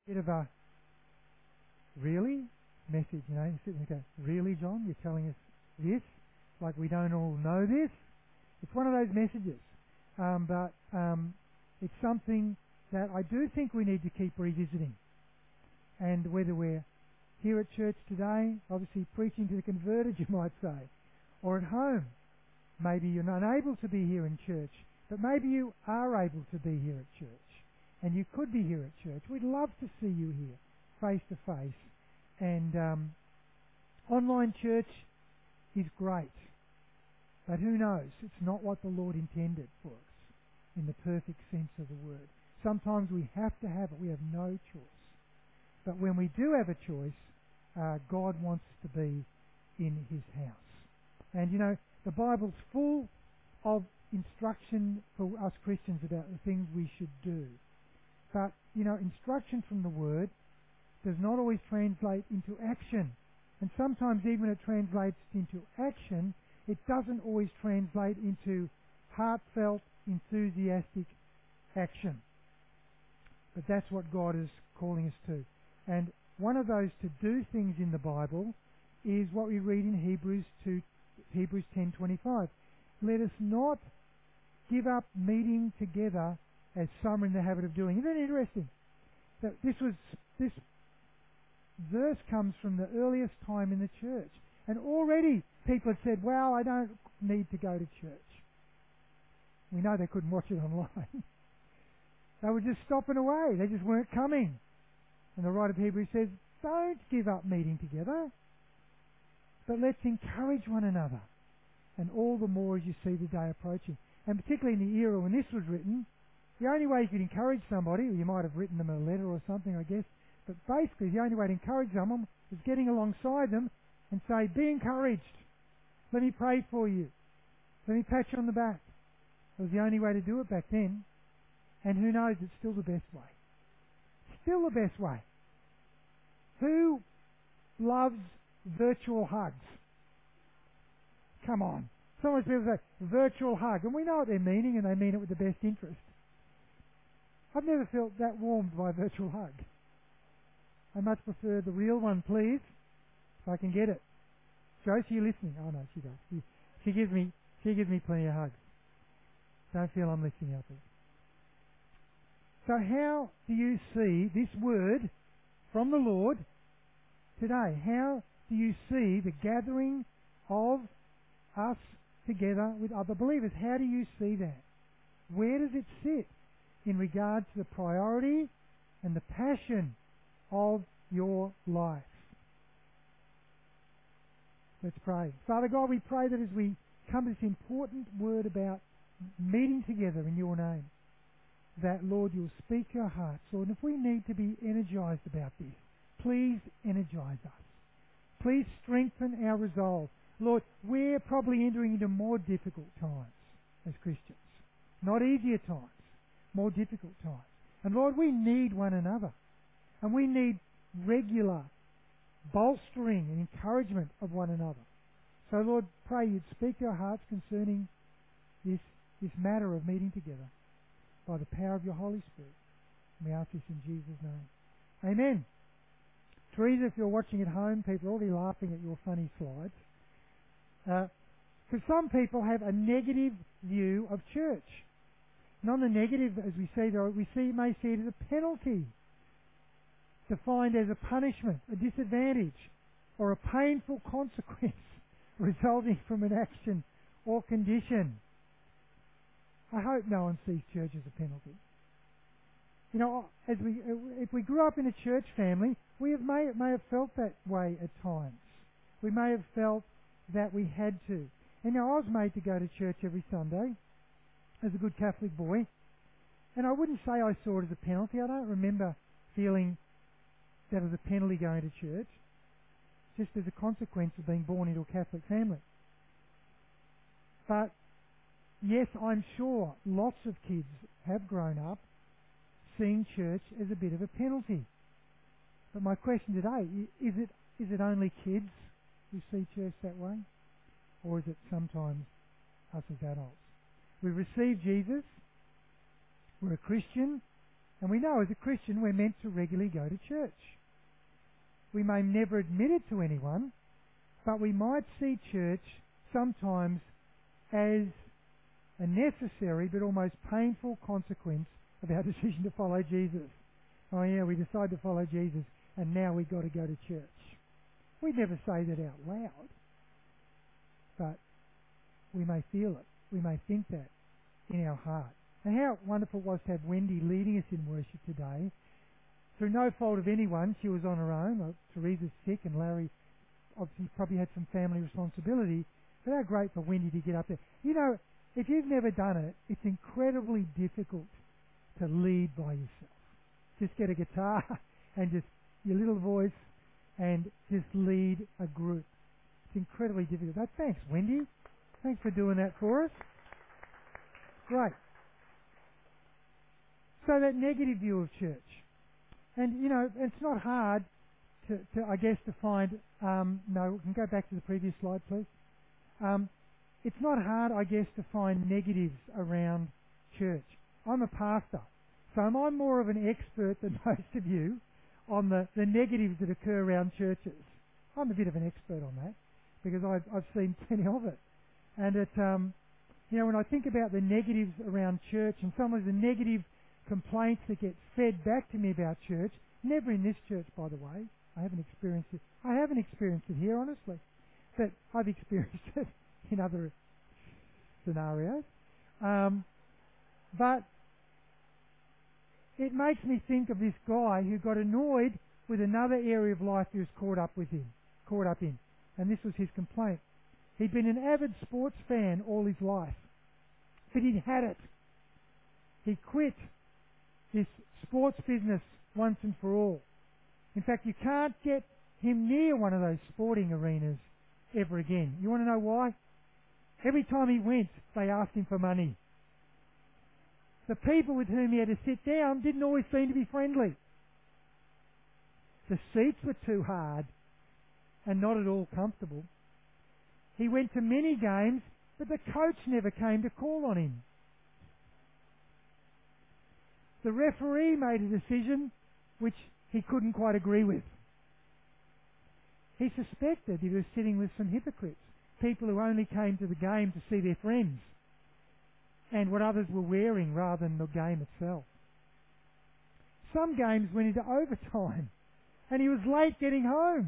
bit of a really message, you know. You sit there and go, really, John? You're telling us this? Like we don't all know this? It's one of those messages. But it's something that I do think we need to keep revisiting. And whether we're here at church today, obviously preaching to the converted, you might say, or at home, maybe you're not able to be here in church, but maybe you are able to be here at church, and you could be here at church. We'd love to see you here, face to face. And online church is great, but who knows? It's not what the Lord intended for us in the perfect sense of the word. Sometimes we have to have it. We have no choice. But when we do have a choice, God wants to be in His house. And you know, the Bible's full of instruction for us Christians about the things we should do. But, you know, instruction from the Word does not always translate into action. And sometimes even when it translates into action, it doesn't always translate into heartfelt, enthusiastic action. But that's what God is calling us to. And one of those to do things in the Bible is what we read in Hebrews 10:25. Let us not give up meeting together as some are in the habit of doing. Isn't it interesting that this verse comes from the earliest time in the church, and already people had said, well, I don't need to go to church. We know they couldn't watch it online. They were just stopping away. They just weren't coming. And the writer of Hebrews says, don't give up meeting together, but let's encourage one another. And all the more as you see the day approaching. And particularly in the era when this was written, the only way you could encourage somebody, or you might have written them a letter or something, I guess, but basically the only way to encourage someone is getting alongside them and say, be encouraged. Let me pray for you. Let me pat you on the back. It was the only way to do it back then. And who knows, it's still the best way. Still the best way. Who loves virtual hugs? Come on. Sometimes people say, virtual hug. And we know what they're meaning, and they mean it with the best interest. I've never felt that warmed by a virtual hug. I much prefer the real one, please, if I can get it. Josie, you listening? Oh no, she does. She gives me plenty of hugs. Don't feel I'm lifting up. So how do you see this word from the Lord today? How do you see the gathering of us together with other believers? How do you see that? Where does it sit in regard to the priority and the passion of your life? Let's pray. Father God, we pray that as we come to this important word about meeting together in your name, that, Lord, you'll speak to our hearts, Lord. And if we need to be energized about this, please energize us. Please strengthen our resolve. Lord, we're probably entering into more difficult times as Christians. Not easier times, more difficult times. And Lord, we need one another. And we need regular bolstering and encouragement of one another. So Lord, pray you'd speak to our hearts concerning this matter of meeting together by the power of your Holy Spirit. And we ask this in Jesus' name. Amen. Teresa, if you're watching at home, people are already laughing at your funny slides. Because some people have a negative view of church. And on the negative, as we see there, may see it as a penalty, defined as a punishment, a disadvantage, or a painful consequence resulting from an action or condition. I hope no one sees church as a penalty. You know, if we grew up in a church family, we may have felt that way at times. We may have felt that we had to. And now I was made to go to church every Sunday as a good Catholic boy. And I wouldn't say I saw it as a penalty. I don't remember feeling that it was a penalty going to church, just as a consequence of being born into a Catholic family. But yes, I'm sure lots of kids have grown up seeing church as a bit of a penalty. But my question today, is it only kids who see church that way? Or is it sometimes us as adults? We've received Jesus, we're a Christian, And we know as a Christian we're meant to regularly go to church. We may never admit it to anyone, but we might see church sometimes as a necessary but almost painful consequence of our decision to follow Jesus. Oh yeah, we decide to follow Jesus and now we've got to go to church. We never say that out loud, but we may feel it. We may think that in our heart. And how wonderful it was to have Wendy leading us in worship today. Through no fault of anyone, she was on her own. Teresa's sick and Larry obviously probably had some family responsibility. But how great for Wendy to get up there. You know, if you've never done it, it's incredibly difficult to lead by yourself. Just get a guitar and just your little voice and just lead a group. It's incredibly difficult. But thanks, Wendy. Thanks for doing that for us. Great. So that negative view of church. And, you know, it's not hard to I guess, to find... no, we can go back to the previous slide, please. It's not hard, I guess, to find negatives around church. I'm a pastor, so I'm more of an expert than most of you on the negatives that occur around churches. I'm a bit of an expert on that because I've seen plenty of it. And it, you know, when I think about the negatives around church and some of the negative complaints that get fed back to me about church, never in this church, by the way. I haven't experienced it here, honestly, but I've experienced it in other scenarios. But it makes me think of this guy who got annoyed with another area of life he was caught up in, and this was his complaint. He'd been an avid sports fan all his life, but he'd had it. He quit this sports business once and for all. In fact, you can't get him near one of those sporting arenas ever again. You want to know why? Every time he went, they asked him for money. The people with whom he had to sit down didn't always seem to be friendly. The seats were too hard and not at all comfortable. He went to many games, but the coach never came to call on him. The referee made a decision which he couldn't quite agree with. He suspected he was sitting with some hypocrites, people who only came to the game to see their friends and what others were wearing rather than the game itself. Some games went into overtime and he was late getting home.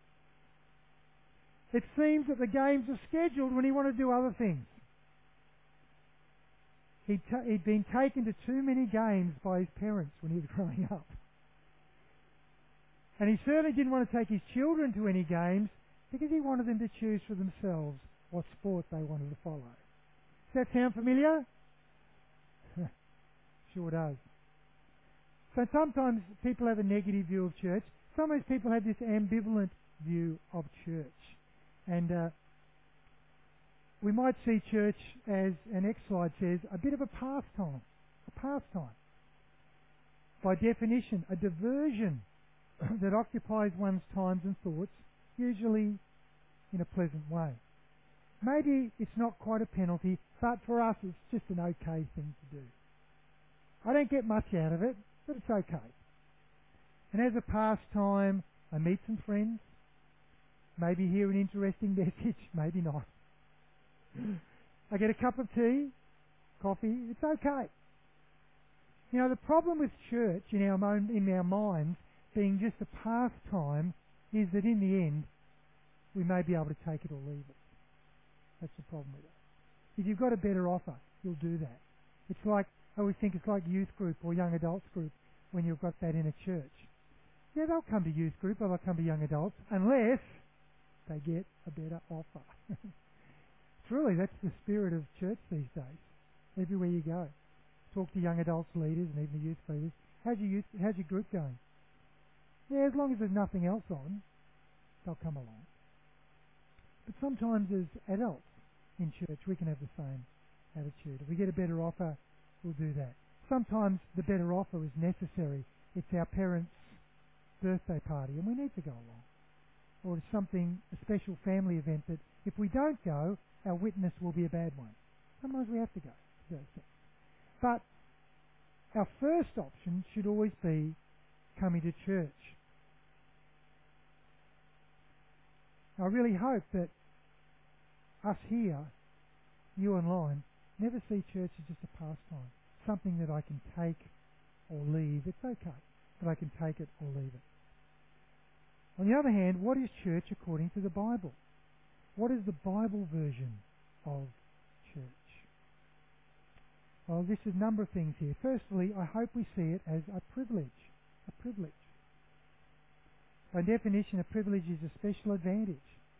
It seems that the games were scheduled when he wanted to do other things. He'd been taken to too many games by his parents when he was growing up. And he certainly didn't want to take his children to any games because he wanted them to choose for themselves what sport they wanted to follow. Does that sound familiar? Sure does. So sometimes people have a negative view of church. Sometimes people have this ambivalent view of church. And we might see church as, an next slide says, a bit of a pastime. A pastime. By definition, a diversion that occupies one's times and thoughts, usually in a pleasant way. Maybe it's not quite a penalty, but for us it's just an okay thing to do. I don't get much out of it, but it's okay. And as a pastime, I meet some friends, maybe hear an interesting message, maybe not. I get a cup of tea, coffee, it's okay. You know, the problem with church in our minds being just a pastime is that in the end, we may be able to take it or leave it. That's the problem with it. If you've got a better offer, you'll do that. It's like, I always think it's like youth group or young adults group when you've got that in a church. Yeah, they'll come to youth group or they'll come to young adults unless they get a better offer. Truly, that's the spirit of church these days. Everywhere you go. Talk to young adults leaders and even the youth leaders. How's your group going? Yeah, as long as there's nothing else on, they'll come along. But sometimes as adults in church, we can have the same attitude. If we get a better offer, we'll do that. Sometimes the better offer is necessary. It's our parents' birthday party and we need to go along. Or it's something, a special family event that if we don't go, our witness will be a bad one. Sometimes we have to go. But our first option should always be coming to church. I really hope that us here, you online, never see church as just a pastime, something that I can take or leave. It's okay that I can take it or leave it. On the other hand, what is church according to the Bible? What is the Bible version of church? Well, this is a number of things here. Firstly, I hope we see it as a privilege. A privilege. By definition, a privilege is a special advantage,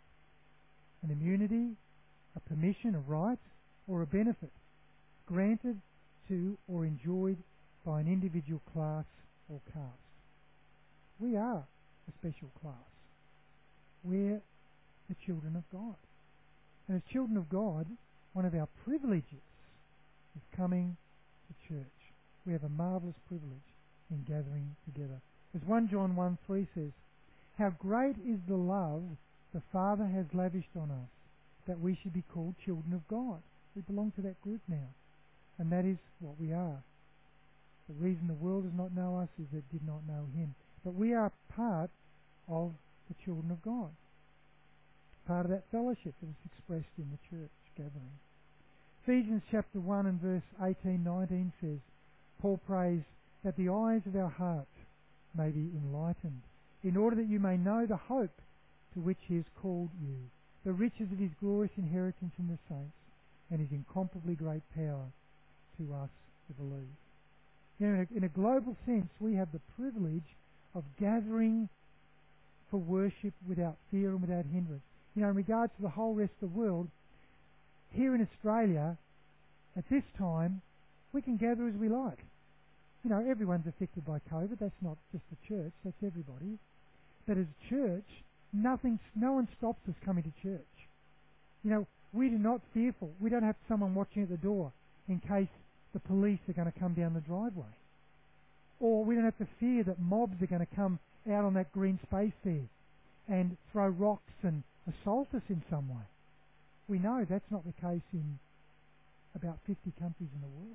an immunity, a permission, a right, or a benefit granted to or enjoyed by an individual class or caste. We are a special class. We're the children of God. And as children of God, one of our privileges is coming to church. We have a marvellous privilege in gathering together. As 1 John 1:3 says, "How great is the love the Father has lavished on us, that we should be called children of God." We belong to that group now, and that is what we are. The reason the world does not know us is that it did not know Him. But we are part of the children of God, part of that fellowship that is expressed in the church gathering. Ephesians chapter 1 and verse 18-19 says, Paul prays that the eyes of our heart may be enlightened, in order that you may know the hope to which He has called you, the riches of His glorious inheritance in the saints, and His incomparably great power to us who believe. You know, in a global sense, we have the privilege of gathering for worship without fear and without hindrance. You know, in regards to the whole rest of the world, here in Australia, at this time, we can gather as we like. You know, everyone's affected by COVID. That's not just the church, that's everybody. But as a church, no one stops us coming to church. You know, we're not fearful. We don't have someone watching at the door in case the police are going to come down the driveway. Or we don't have to fear that mobs are going to come out on that green space there and throw rocks and assault us in some way. We know that's not the case in about 50 countries in the world.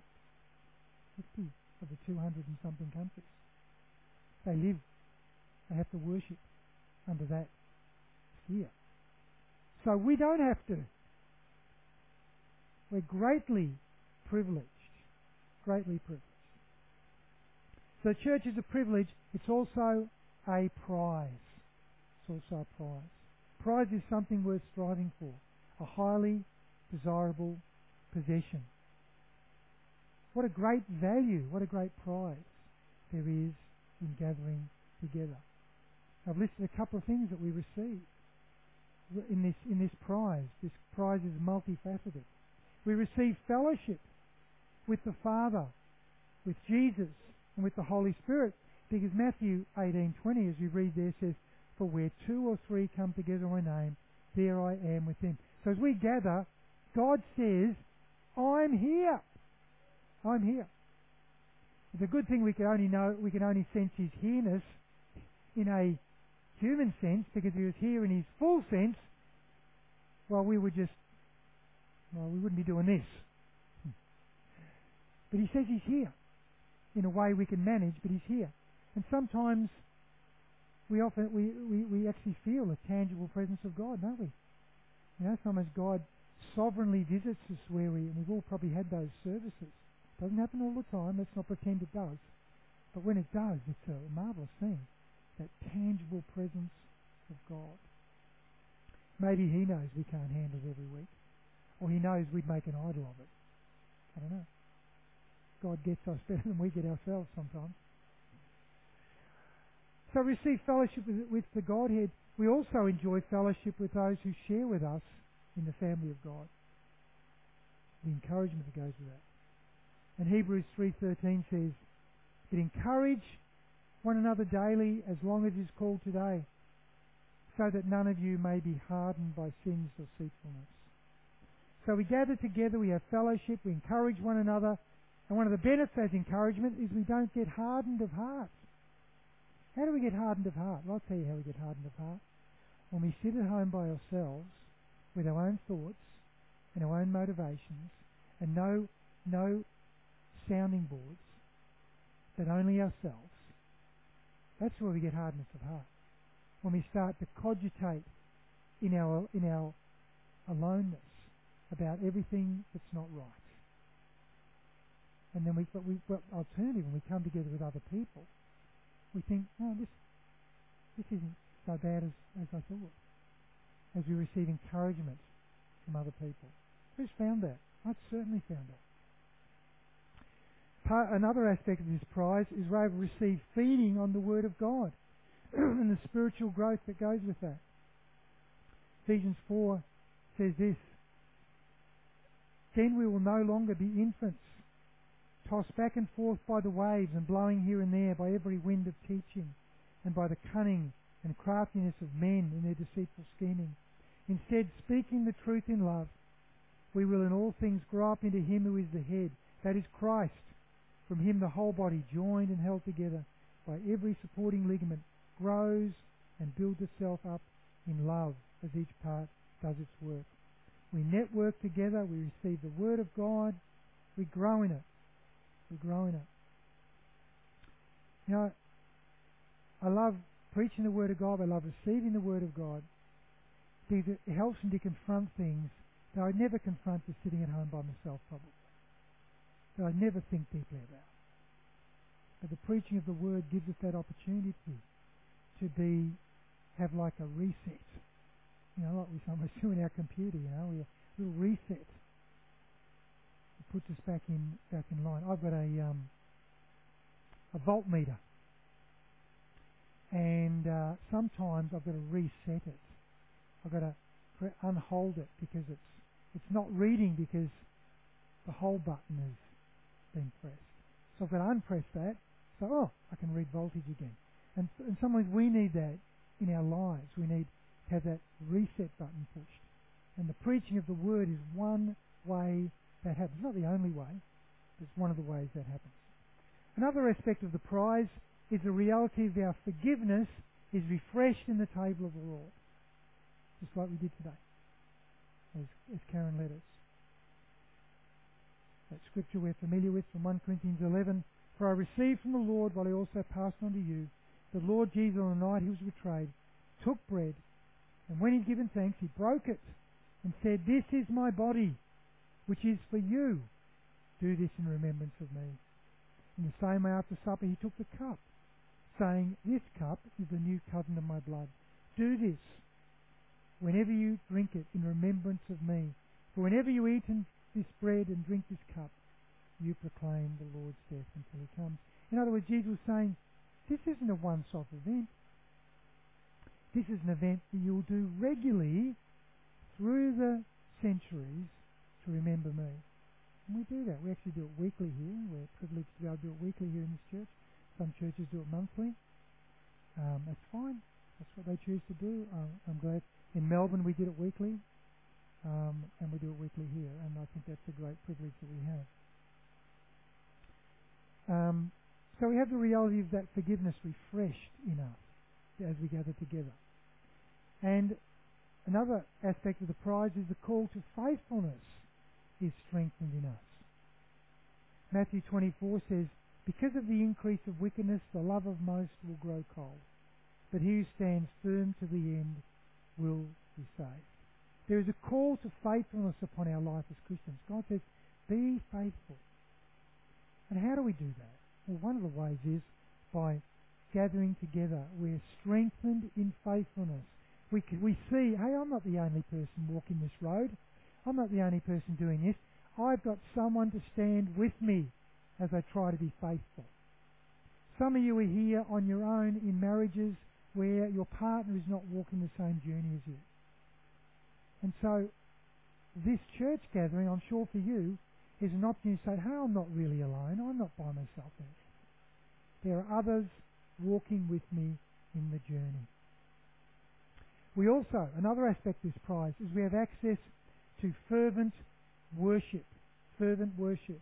50 of the 200 and something countries. They have to worship under that fear. So we don't have to. We're greatly privileged. Greatly privileged. So church is a privilege. It's also a prize. It's also a prize. Prize is something worth striving for. A highly desirable possession. What a great value, what a great prize there is in gathering together. I've listed a couple of things that we receive in this prize. This prize is multifaceted. We receive fellowship with the Father, with Jesus, and with the Holy Spirit, because Matthew 18:20, as we read there, says, "For where 2 or 3 come together in my name, there I am with them." So as we gather, God says, "I'm here. I'm here." It's a good thing we can only sense His here-ness in a human sense, because if He was here in His full sense, well, we wouldn't be doing this. But He says He's here in a way we can manage, but He's here. And sometimes we actually feel a tangible presence of God, don't we? You know, sometimes God sovereignly visits us and we've all probably had those services. Doesn't happen all the time, let's not pretend it does. But when it does, it's a marvellous thing, that tangible presence of God. Maybe He knows we can't handle it every week, or He knows we'd make an idol of it. I don't know. God gets us better than we get ourselves sometimes. So we receive fellowship with the Godhead. We also enjoy fellowship with those who share with us in the family of God. The encouragement that goes with that. And Hebrews 3:13 says, "But encourage one another daily as long as it is called today, so that none of you may be hardened by sins or deceitfulness." So we gather together, we have fellowship, we encourage one another, and one of the benefits of encouragement is we don't get hardened of heart. How do we get hardened of heart? Well, I'll tell you how we get hardened of heart. When we sit at home by ourselves with our own thoughts and our own motivations and no sounding boards, but only ourselves, that's where we get hardness of heart. When we start to cogitate in our aloneness about everything that's not right. And then alternatively, when we come together with other people, we think, oh, this isn't so bad as I thought. As we receive encouragement from other people. Who's found that? I've certainly found that. Another aspect of this prize is we're able to receive feeding on the Word of God and the spiritual growth that goes with that. Ephesians 4 says this, then we will no longer be infants, tossed back and forth by the waves and blowing here and there by every wind of teaching and by the cunning and craftiness of men in their deceitful scheming. Instead, speaking the truth in love, we will in all things grow up into Him who is the head, that is Christ. From Him the whole body, joined and held together by every supporting ligament, grows and builds itself up in love as each part does its work. We network together, we receive the Word of God, we grow in it. We grow in it. You know, I love preaching the Word of God, I love receiving the Word of God, because it helps me to confront things that I'd never confront just sitting at home by myself probably, that I'd never think deeply about. But the preaching of the Word gives us that opportunity to have like a reset. You know, like we sometimes do in our computer, you know, a little reset. It puts us back in line. I've got a voltmeter, and sometimes I've got to reset it. I've got to unhold it because it's not reading because the hold button has been pressed. So I've got to unpress that, so I can read voltage again. And sometimes we need that in our lives. We need to have that reset button pushed. And the preaching of the Word is one way that happens. Not the only way, but it's one of the ways that happens. Another aspect of the prize is the reality of our forgiveness is refreshed in the table of the Lord. Just like we did today, as Karen led us. That scripture we're familiar with from 1 Corinthians 11, for I received from the Lord what I also passed on to you. The Lord Jesus, on the night He was betrayed, took bread, and when He'd given thanks, He broke it and said, this is my body, which is for you. Do this in remembrance of me. In the same way after supper He took the cup, saying, this cup is the new covenant of my blood. Do this whenever you drink it in remembrance of me. For whenever you eat this bread and drink this cup, you proclaim the Lord's death until He comes. In other words, Jesus was saying, this isn't a once-off event. This is an event that you'll do regularly through the centuries to remember me. And we do that. We actually do it weekly here. We're privileged to be able to do it weekly here in this church. Some churches do it monthly. That's fine. That's what they choose to do. I'm glad. In Melbourne we did it weekly, and we do it weekly here, and I think that's a great privilege that we have. So we have the reality of that forgiveness refreshed in us as we gather together. And another aspect of the prize is the call to faithfulness is strengthened in us. Matthew 24 says, because of the increase of wickedness, the love of most will grow cold, but he who stands firm to the end will be saved. There is a call to faithfulness upon our life as Christians. God says, be faithful. And how do we do that? Well, one of the ways is by gathering together. We're strengthened in faithfulness. We see, hey, I'm not the only person walking this road. I'm not the only person doing this. I've got someone to stand with me as I try to be faithful. Some of you are here on your own in marriages where your partner is not walking the same journey as you. And so this church gathering, I'm sure for you, is an opportunity to say, hey, I'm not really alone. I'm not by myself in it. There are others walking with me in the journey. We also, another aspect of this prize is we have access to fervent worship. Fervent worship.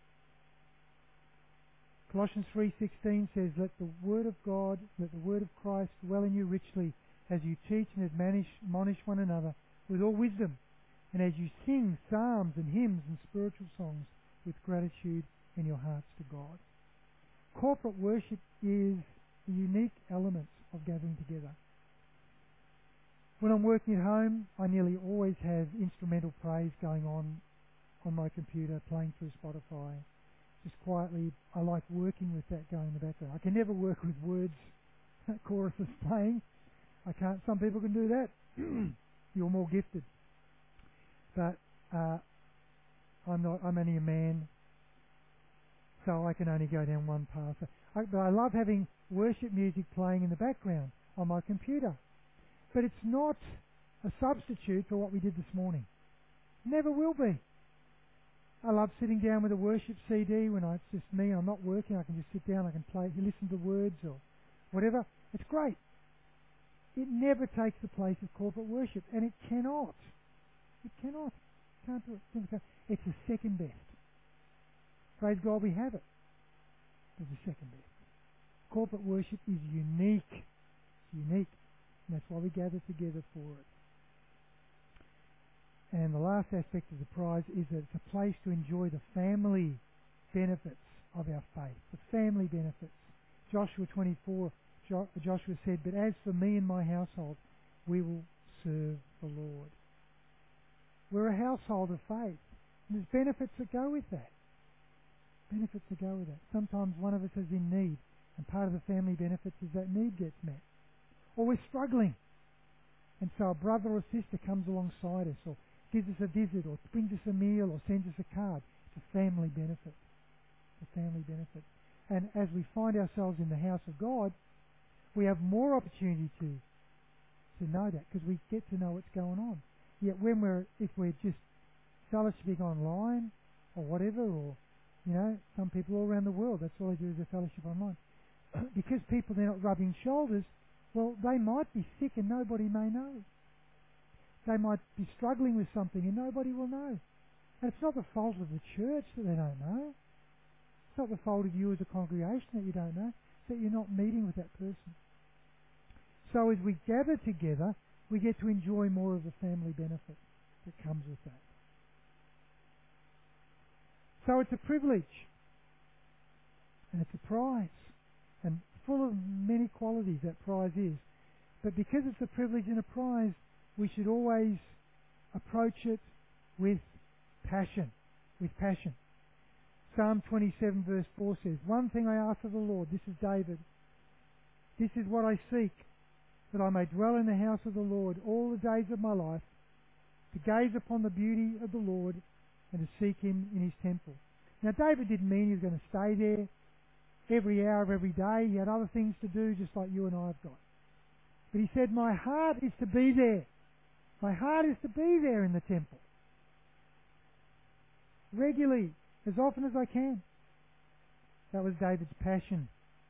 Colossians 3:16 says, let the word of God, let the word of Christ dwell in you richly as you teach and admonish one another with all wisdom, and as you sing psalms and hymns and spiritual songs with gratitude in your hearts to God. corporate worship is the unique element of gathering together. When I'm working at home, I nearly always have instrumental praise going on my computer, playing through Spotify. Just quietly, I like working with that going in the background. I can never work with words, choruses playing. I can't. Some people can do that. You're more gifted. But I'm not. I'm only a man, so I can only go down one path. But I love having worship music playing in the background on my computer. But it's not a substitute for what we did this morning. Never will be. I love sitting down with a worship CD when it's just me, I'm not working, I can just sit down, I can play, listen to words or whatever. It's great. It never takes the place of corporate worship, and it cannot. It cannot. Can't do it. It's the second best. Praise God we have it. It's the second best. Corporate worship is unique. It's unique. And that's why we gather together for it. And the last aspect of the prize is that it's a place to enjoy the family benefits of our faith. The family benefits. Joshua 24, Joshua said, "But as for me and my household, we will serve the Lord." We're a household of faith. And there's benefits that go with that. Benefits that go with that. Sometimes one of us is in need, and part of the family benefits is that need gets met. Or we're struggling, and so a brother or sister comes alongside us, or gives us a visit, or brings us a meal, or sends us a card. It's a family benefit. It's a family benefit. And as we find ourselves in the house of God, we have more opportunity to know that, because we get to know what's going on. Yet if we're just fellowshipping online, or whatever, or some people all around the world, that's all they do is a fellowship online. Because they're not rubbing shoulders, well, they might be sick and nobody may know. They might be struggling with something and nobody will know. And it's not the fault of the church that they don't know. It's not the fault of you as a congregation that you don't know. It's that you're not meeting with that person. So as we gather together, we get to enjoy more of the family benefit that comes with that. So it's a privilege. And it's a prize. And full of many qualities that prize is. But because it's a privilege and a prize, we should always approach it with passion. With passion. Psalm 27 verse 4 says, "One thing I ask of the Lord," this is David, "this is what I seek, that I may dwell in the house of the Lord all the days of my life, to gaze upon the beauty of the Lord and to seek Him in His temple." Now David didn't mean he was going to stay there every hour of every day. He had other things to do, just like you and I have got. But he said, "My heart is to be there. My heart is to be there in the temple. Regularly, as often as I can." That was David's passion.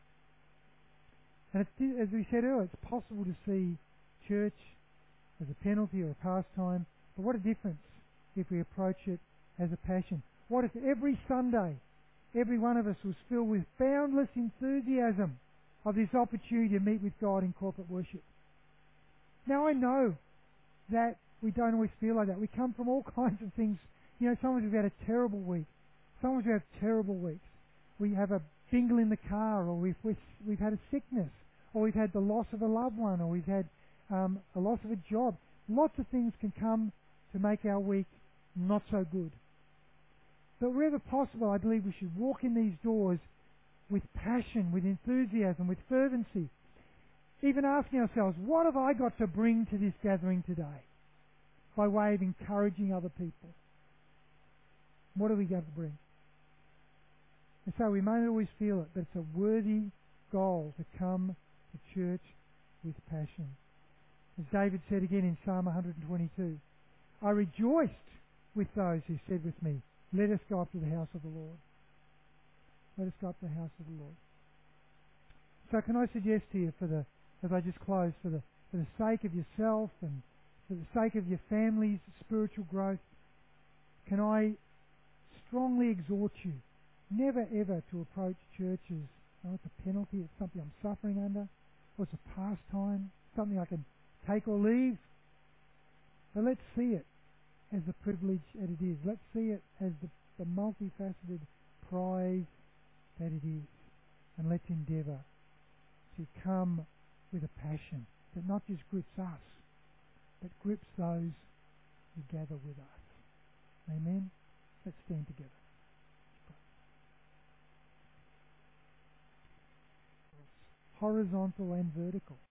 And as we said earlier, it's possible to see church as a penalty or a pastime. But what a difference if we approach it as a passion. What if every Sunday, every one of us was filled with boundless enthusiasm of this opportunity to meet with God in corporate worship? Now I know that we don't always feel like that. We come from all kinds of things. Sometimes we've had a terrible week. Sometimes we have terrible weeks. We have a bingle in the car, or we've had a sickness, or we've had the loss of a loved one, or we've had a loss of a job. Lots of things can come to make our week not so good. But wherever possible, I believe we should walk in these doors with passion, with enthusiasm, with fervency. Even asking ourselves, what have I got to bring to this gathering today? By way of encouraging other people. What are we going to bring? And so we may not always feel it, but it's a worthy goal to come to church with passion. As David said again in Psalm 122, "I rejoiced with those who said with me, 'Let us go up to the house of the Lord.'" Let us go up to the house of the Lord. So can I suggest to you, as I just close, for the sake of yourself and for the sake of your family's spiritual growth, can I strongly exhort you never ever to approach churches. It's a penalty, it's something I'm suffering under, or it's a pastime, something I can take or leave. But let's see it as the privilege that it is. Let's see it as the multifaceted prize that it is. And let's endeavour to come with a passion that not just grips us, but grips those who gather with us. Amen? Let's stand together. Horizontal and vertical.